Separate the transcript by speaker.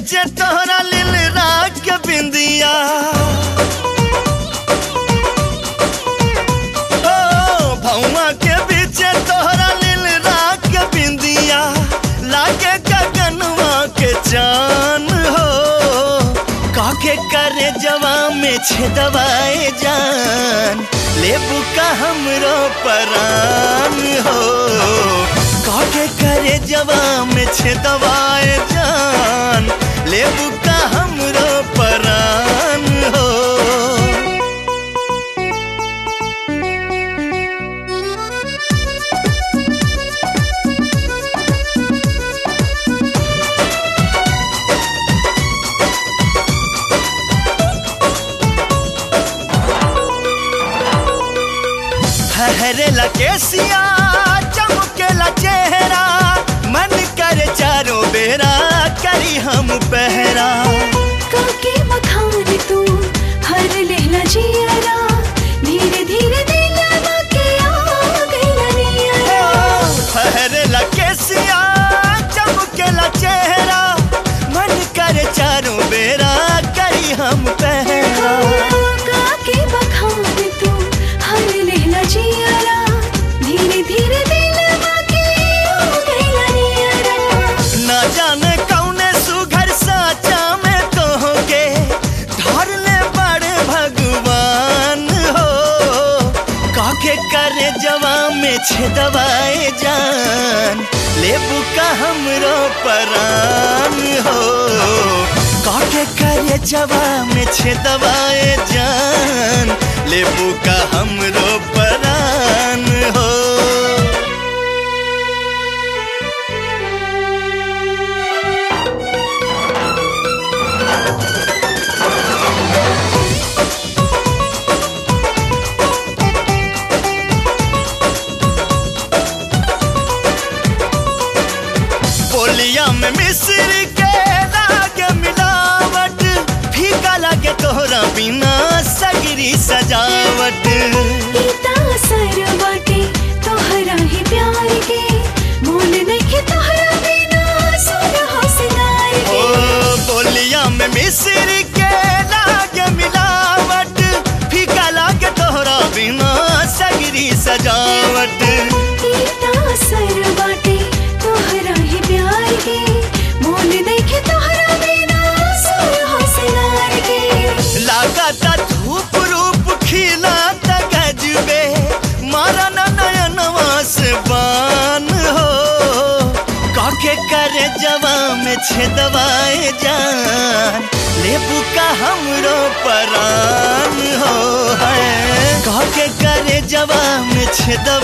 Speaker 1: बीचे तोहरा लिल राग के बिंदिया, ओ भौवा के बीचे तोहरा लिल राग के बिंदिया, लागे गगनवा के चान हो, काके करे जवा में छेदवाए जान, लेबू का हमरो परान हो, काके करे जवा में छेदवाए जान, लेबू का हमरो परान हो। हरेला केसिया चमकेला चेहरा, मन करे चारों बेरा करी हम पहरा,
Speaker 2: काके मखान तू हर लेला जियारा, धीरे धीरे दिलवा के आ गइला नियारा।
Speaker 1: हरेला केसिया चमकेला चेहरा, मन करे चारों बेरा करी हम पहरा,
Speaker 2: काके मखान तू हर लेला जियारा, धीरे धीरे दिलवा के आ गइला नियारा।
Speaker 1: ना जाने कौने सुघर साचा में कहोगे, धर ले बड़े भगवान हो, काके करे जवा में छेदवाए जान, लेबू का हमरो परान हो, काके करे जवा में छेदवाए जान, लेबू का हमरो परान हो। बोलिया में मिस्र के लागे मिलावट, फीका लागे तोहरा बिना सगरी सजावट,
Speaker 2: इता असर बाटे तोहरा ही प्यार के, मोल नइखे तोहरा बिना सुरहो सिंगार के।
Speaker 1: ओ बोलिया में मिस्र के लागे मिलावट, फीका लागे तोहरा बिना सगरी सजावट,
Speaker 2: इता असर बाटे तोहरा ही प्यार के, मोल नइखे तोहरा बिना सुरहो सिंगार के।
Speaker 1: लागता धूप रूप खिला गजबे, मारा नयनवा से बान हो, काके करे जवा में छेदवाए जान, लेबू का हमरो परान हो, है काके करे जवा में छेदवाए